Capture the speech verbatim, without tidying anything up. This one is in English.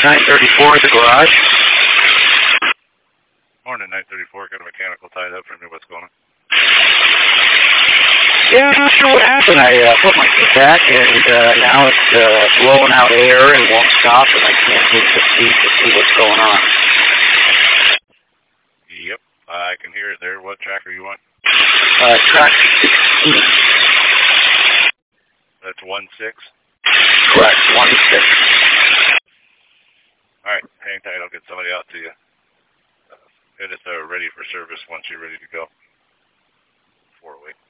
nine thirty-four at the garage. Morning, nine thirty-four. Got a mechanical tied up for me. What's going on? Yeah, I'm not sure what happened. I uh, put my foot back, and uh, now it's uh, blowing out air and won't stop, and I can't move the seat to see what's going on. Yep, I can hear it there. What track are you on? Uh, track sixteen. That's one six? Correct, one six. All right, hang tight. I'll get somebody out to you. Uh, it is uh, ready for service once you're ready to go. Four-way.